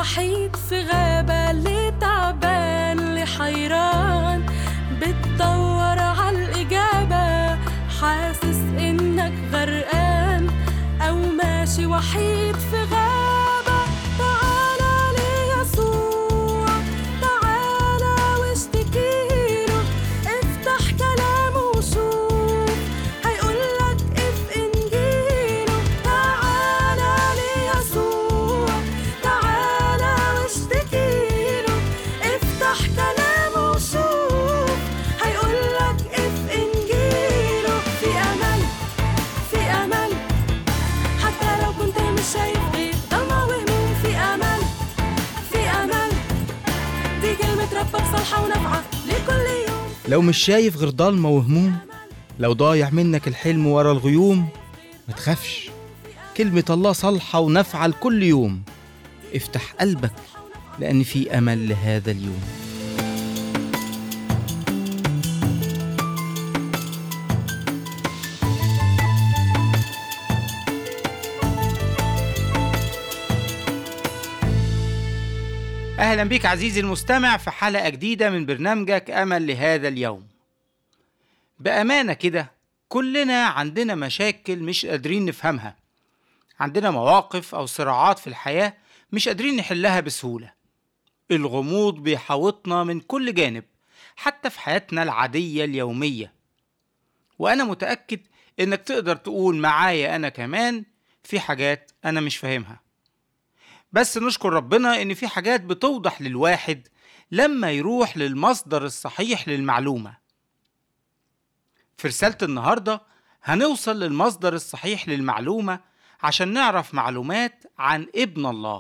وحيد في غابة، اللي تعبان اللي حيران بتدور عالإجابة، حاسس إنك غرقان أو ماشي وحيد في غابة. تعالى ليسوع، تعالى واشتكيله، افتح كلامه وشوف هيقولك اف إنجيله. تعالى ليسوع، تعالى واشتكيله، افتح كلامه وشوف هيقولك اف إنجيله. في أمل، في أمل، حتى لو كنت مش شايف غير ضلمة وهموم. في أمل، في أمل، دي كلمة ربك صالحة ونافعة لكل يوم. لو مش شايف غير ضلمة وهموم، لو ضايع منك الحلم ورا الغيوم، ما تخافش، كلمة الله صالحة ونافعة لكل يوم. افتح قلبك لأن في أمل لهذا اليوم. أهلا بك عزيزي المستمع في حلقة جديدة من برنامجك أمل لهذا اليوم. بأمانة كده كلنا عندنا مشاكل مش قادرين نفهمها، عندنا مواقف أو صراعات في الحياة مش قادرين نحلها بسهولة. الغموض بيحاوطنا من كل جانب، حتى في حياتنا العادية اليومية. وأنا متأكد إنك تقدر تقول معايا أنا كمان في حاجات أنا مش فاهمها، بس نشكر ربنا إن في حاجات بتوضح للواحد لما يروح للمصدر الصحيح للمعلومة. في رسالة النهاردة هنوصل للمصدر الصحيح للمعلومة عشان نعرف معلومات عن ابن الله.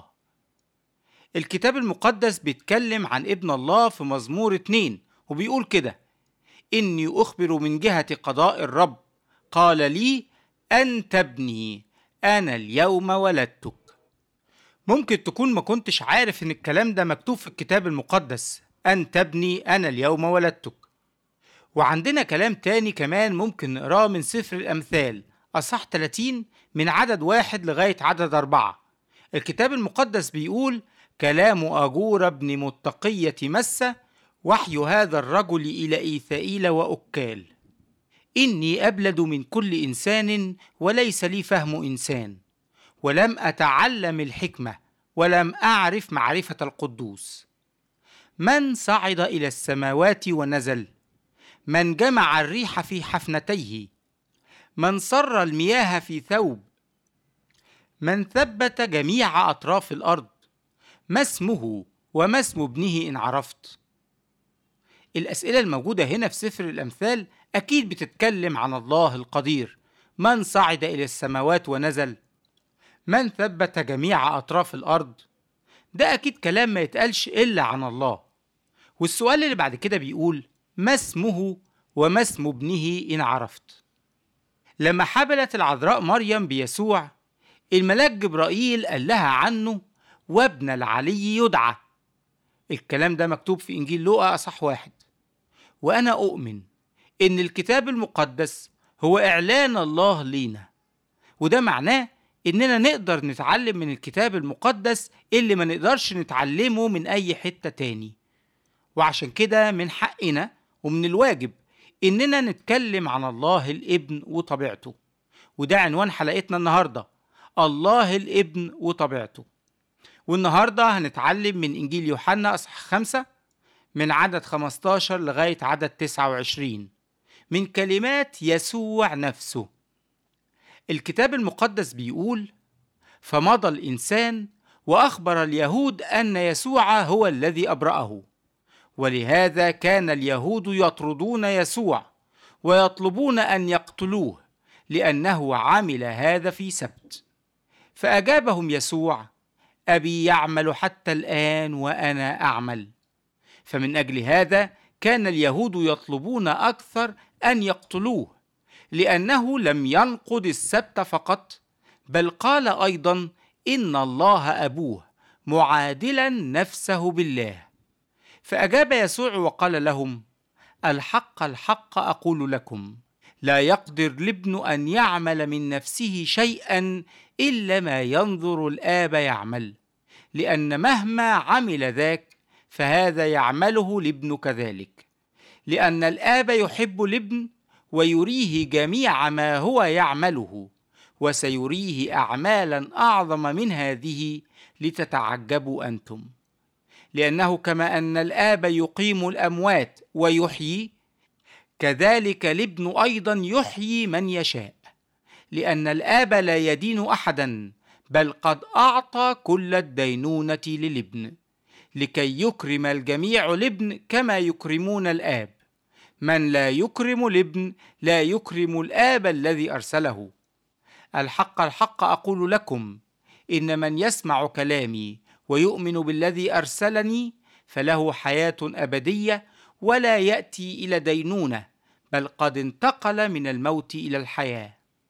الكتاب المقدس بيتكلم عن ابن الله في مزمور 2 وبيقول كده: إني أخبر من جهة قضاء الرب، قال لي أنت ابني، أنا اليوم ولدتك. ممكن تكون ما كنتش عارف إن الكلام ده مكتوب في الكتاب المقدس، أنت ابني أنا اليوم ولدتك. وعندنا كلام تاني كمان ممكن نقراه من سفر الأمثال أصح 30 من عدد 1 لغاية عدد 4. الكتاب المقدس بيقول: كلام أجور ابن متقية مسة، وحي هذا الرجل إلى إيثائيل وأكال. إني أبلد من كل إنسان وليس لي فهم إنسان، ولم أتعلم الحكمة ولم أعرف معرفة القدوس. من صعد إلى السماوات ونزل، من جمع الريح في حفنتيه، من صر المياه في ثوب، من ثبت جميع أطراف الأرض، ما اسمه وما اسم ابنه إن عرفت. الأسئلة الموجودة هنا في سفر الأمثال أكيد بتتكلم عن الله القدير. من صعد إلى السماوات ونزل، من ثبت جميع أطراف الأرض، ده أكيد كلام ما يتقالش إلا عن الله. والسؤال اللي بعد كده بيقول: ما اسمه وما اسم ابنه إن عرفت. لما حبلت العذراء مريم بيسوع، الملاك جبرائيل قال لها عنه: وابن العلي يدعى. الكلام ده مكتوب في إنجيل لوقا أصح 1. وأنا أؤمن إن الكتاب المقدس هو إعلان الله لينا، وده معناه إننا نقدر نتعلم من الكتاب المقدس اللي ما نقدرش نتعلمه من أي حتة تاني. وعشان كده من حقنا ومن الواجب إننا نتكلم عن الله الابن وطبيعته. وده عنوان حلقتنا النهاردة: الله الابن وطبيعته. والنهاردة هنتعلم من إنجيل يوحنا أصح 5 من عدد 15 لغاية عدد 29 من كلمات يسوع نفسه. الكتاب المقدس بيقول: فمضى الإنسان وأخبر اليهود أن يسوع هو الذي أبرأه، ولهذا كان اليهود يطردون يسوع ويطلبون أن يقتلوه لأنه عمل هذا في سبت. فأجابهم يسوع: أبي يعمل حتى الآن وأنا أعمل. فمن أجل هذا كان اليهود يطلبون أكثر أن يقتلوه، لأنه لم ينقض السبت فقط، بل قال أيضا إن الله أبوه معادلا نفسه بالله. فأجاب يسوع وقال لهم: الحق الحق أقول لكم، لا يقدر الابن أن يعمل من نفسه شيئا إلا ما ينظر الآب يعمل، لأن مهما عمل ذاك فهذا يعمله الابن كذلك، لأن الآب يحب الابن ويريه جميع ما هو يعمله، وسيريه أعمالا أعظم من هذه لتتعجبوا أنتم. لأنه كما أن الآب يقيم الأموات ويحيي، كذلك الابن أيضا يحيي من يشاء، لأن الآب لا يدين أحدا، بل قد أعطى كل الدينونة للابن، لكي يكرم الجميع الابن كما يكرمون الآب. من لا يكرم الابن لا يكرم الآب الذي أرسله. الحق الحق أقول لكم، إن من يسمع كلامي ويؤمن بالذي أرسلني فله حياة أبدية، ولا يأتي إلى دينونة، بل قد انتقل من الموت إلى الحياة.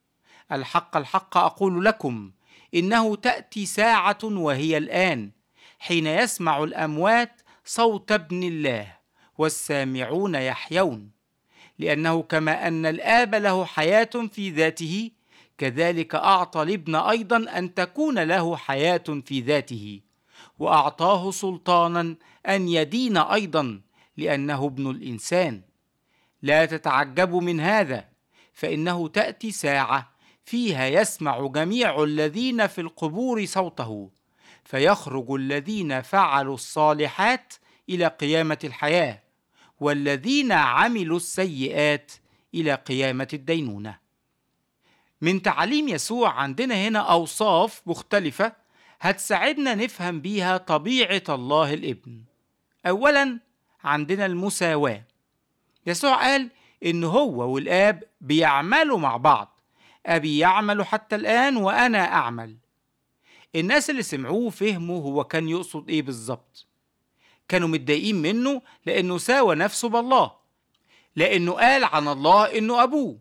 الحق الحق أقول لكم، إنه تأتي ساعة وهي الآن، حين يسمع الأموات صوت ابن الله، والسامعون يحيون. لأنه كما أن الآب له حياة في ذاته، كذلك أعطى الابن أيضا أن تكون له حياة في ذاته، وأعطاه سلطانا أن يدين أيضا، لأنه ابن الإنسان. لا تتعجبوا من هذا، فإنه تأتي ساعة فيها يسمع جميع الذين في القبور صوته، فيخرج الذين فعلوا الصالحات إلى قيامة الحياة، والذين عملوا السيئات إلى قيامة الدينونة. من تعاليم يسوع عندنا هنا أوصاف مختلفة هتساعدنا نفهم بيها طبيعة الله الابن. أولا عندنا المساواة. يسوع قال إن هو والآب بيعملوا مع بعض، أبي يعمل حتى الآن وأنا أعمل. الناس اللي سمعوه فهموا هو كان يقصد إيه بالظبط. كانوا متضايقين منه لأنه ساوى نفسه بالله، لأنه قال عن الله إنه أبوه.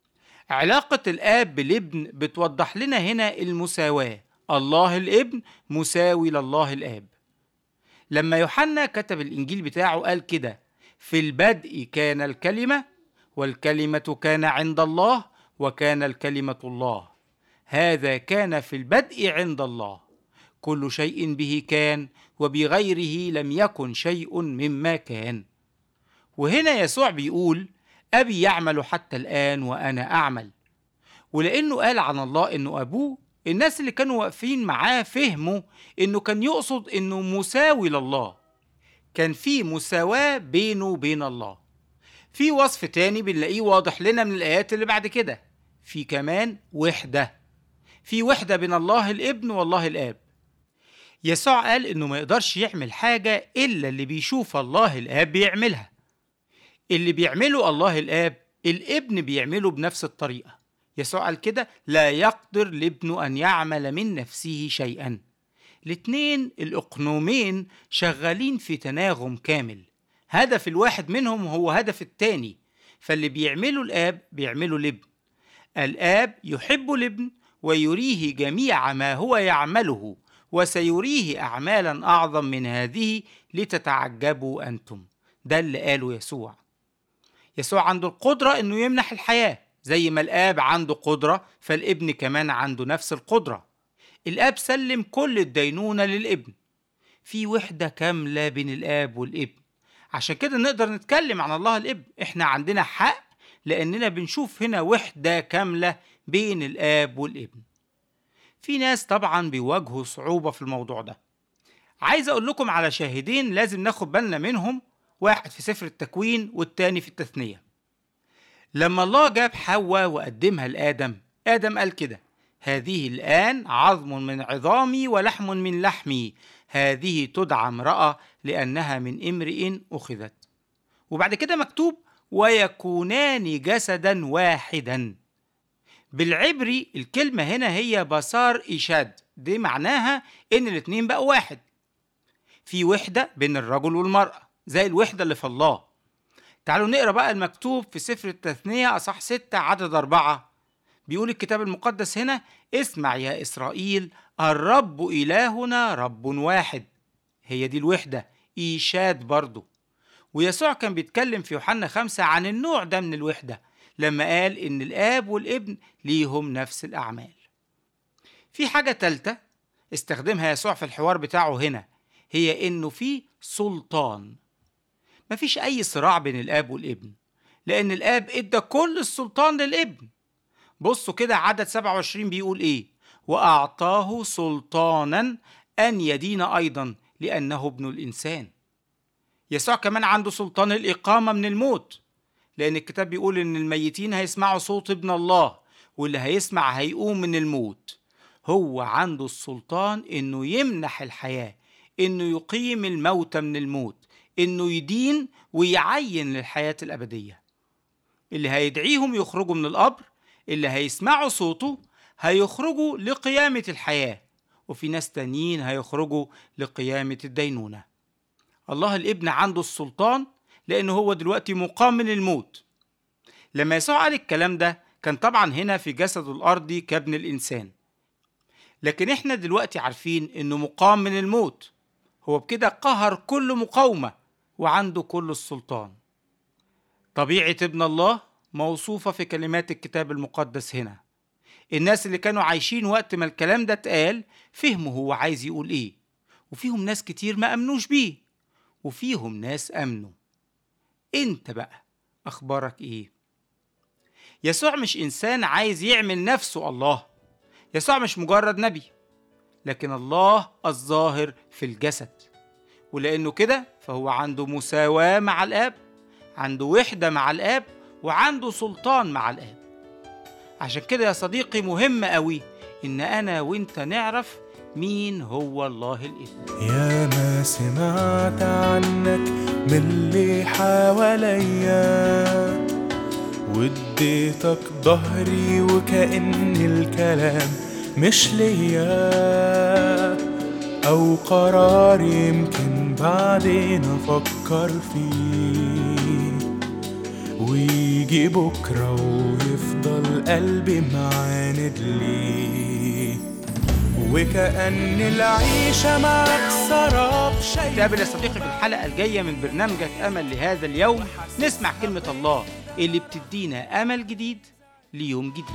علاقة الآب بالابن بتوضح لنا هنا المساواة. الله الابن مساوي لله الآب. لما يوحنا كتب الإنجيل بتاعه قال كده: في البدء كان الكلمة، والكلمة كان عند الله، وكان الكلمة الله. هذا كان في البدء عند الله. كل شيء به كان، وبغيره لم يكن شيء مما كان. وهنا يسوع بيقول: أبي يعمل حتى الآن وأنا أعمل. ولأنه قال عن الله إنه أبوه، الناس اللي كانوا واقفين معاه فهموا إنه كان يقصد إنه مساوي لله. كان في مساواة بينه وبين الله. في وصف تاني بنلاقيه واضح لنا من الآيات اللي بعد كده، في كمان وحدة. في وحدة بين الله الابن والله الآب. يسوع قال إنه ما يقدرش يعمل حاجة إلا اللي بيشوف الله الآب بيعملها. اللي بيعمله الله الآب الابن بيعمله بنفس الطريقة. يسوع قال كده: لا يقدر الابن أن يعمل من نفسه شيئا. الاتنين الأقنومين شغالين في تناغم كامل. هدف الواحد منهم هو هدف التاني، فاللي بيعمله الآب بيعمله الابن. الآب يحب الابن ويريه جميع ما هو يعمله، وسيريه أعمالا أعظم من هذه لتتعجبوا أنتم. ده اللي قاله يسوع. يسوع عنده القدرة إنه يمنح الحياة، زي ما الآب عنده قدرة فالابن كمان عنده نفس القدرة. الآب سلم كل الدينونة للابن. في وحدة كاملة بين الآب والابن. عشان كده نقدر نتكلم عن الله الابن. احنا عندنا حق لأننا بنشوف هنا وحدة كاملة بين الآب والابن. في ناس طبعا بيواجهوا صعوبة في الموضوع ده. عايز أقول لكم على شاهدين لازم ناخد بالنا منهم، واحد في سفر التكوين والتاني في التثنية. لما الله جاب حواء وقدمها لآدم، آدم قال كده: هذه الآن عظم من عظامي ولحم من لحمي، هذه تدعى امرأة لأنها من امرئ أخذت. وبعد كده مكتوب: ويكونان جسدا واحدا. بالعبري الكلمة هنا هي بصار إيشاد، دي معناها إن الاتنين بقوا واحد. في وحدة بين الرجل والمرأة زي الوحدة اللي في الله. تعالوا نقرأ بقى المكتوب في سفر التثنية أصح 6 عدد 4. بيقول الكتاب المقدس هنا: اسمع يا إسرائيل، الرب إلهنا رب واحد. هي دي الوحدة، إيشاد برضو. ويسوع كان بيتكلم في يوحنا 5 عن النوع ده من الوحدة، لما قال إن الآب والابن ليهم نفس الأعمال. في حاجة تالتة، استخدمها يسوع في الحوار بتاعه هنا هي إنه في سلطان. مفيش أي صراع بين الآب والابن، لأن الآب إدى كل السلطان للابن. بصوا كده عدد 27 بيقول إيه؟ وأعطاه سلطانا أن يدين أيضا لأنه ابن الإنسان. يسوع كمان عنده سلطان الإقامة من الموت، لأن الكتاب بيقول إن الميتين هيسمعوا صوت ابن الله، واللي هيسمع هيقوم من الموت. هو عنده السلطان إنه يمنح الحياة، إنه يقيم الموتى من الموت، إنه يدين ويعين للحياة الأبدية. اللي هيدعيهم يخرجوا من القبر، اللي هيسمعوا صوته هيخرجوا لقيامة الحياة، وفي ناس تانيين هيخرجوا لقيامة الدينونة. الله الابن عنده السلطان لأنه هو دلوقتي مقام من الموت. لما يسوع قال الكلام ده كان طبعا هنا في جسده الأرضي كابن الإنسان، لكن احنا دلوقتي عارفين انه مقام من الموت. هو بكده قهر كل مقاومة وعنده كل السلطان. طبيعة ابن الله موصوفة في كلمات الكتاب المقدس هنا. الناس اللي كانوا عايشين وقت ما الكلام ده اتقال فهموا هو عايز يقول ايه، وفيهم ناس كتير ما أمنوش بيه، وفيهم ناس أمنوا. انت بقى أخبارك ايه؟ يسوع مش إنسان عايز يعمل نفسه الله. يسوع مش مجرد نبي، لكن الله الظاهر في الجسد. ولأنه كده فهو عنده مساواة مع الآب، عنده وحدة مع الآب، وعنده سلطان مع الآب. عشان كده يا صديقي مهم قوي إن أنا وإنت نعرف مين هو الله الابن. يا ما سمعت عنك من اللي حواليا، واديتك ظهري وكأن الكلام مش ليا، أو قرار يمكن بعدين أفكر فيه، ويجي بكرة ويفضل قلبي معاند ليه، وكأن العيشة معك سراب شيء. نتقابل يا صديقي في الحلقة الجاية من برنامجك أمل لهذا اليوم، نسمع كلمة الله اللي بتدينا أمل جديد ليوم جديد.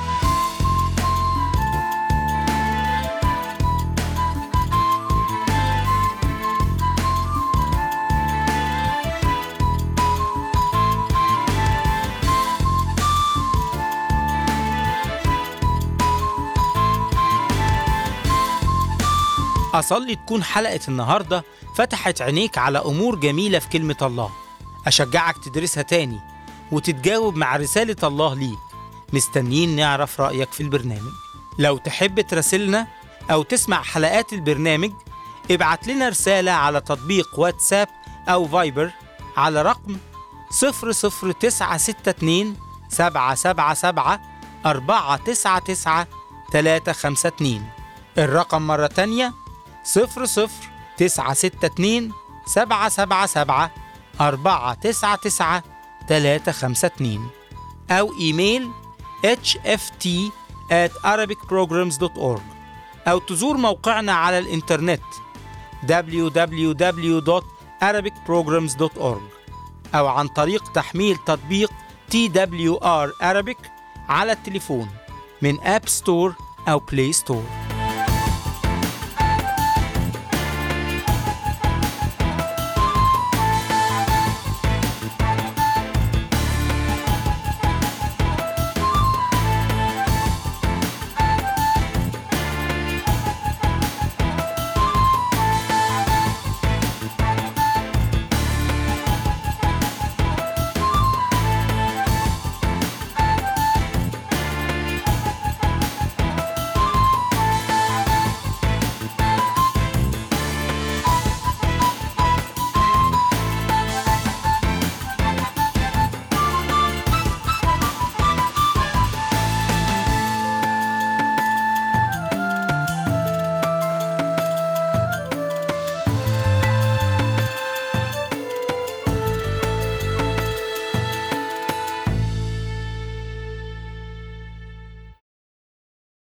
أصلي تكون حلقة النهاردة فتحت عينيك على أمور جميلة في كلمة الله. أشجعك تدرسها تاني وتتجاوب مع رسالة الله ليك. مستنيين نعرف رأيك في البرنامج. لو تحب تراسلنا أو تسمع حلقات البرنامج، ابعت لنا رسالة على تطبيق واتساب أو فايبر على رقم 00962 777 499 352. الرقم مرة تانية 00962 777 499 352، أو إيميل hft@arabicprograms.org، أو تزور موقعنا على الإنترنت www.arabicprograms.org، أو عن طريق تحميل تطبيق TWR Arabic على التليفون من أب ستور أو بلاي ستور.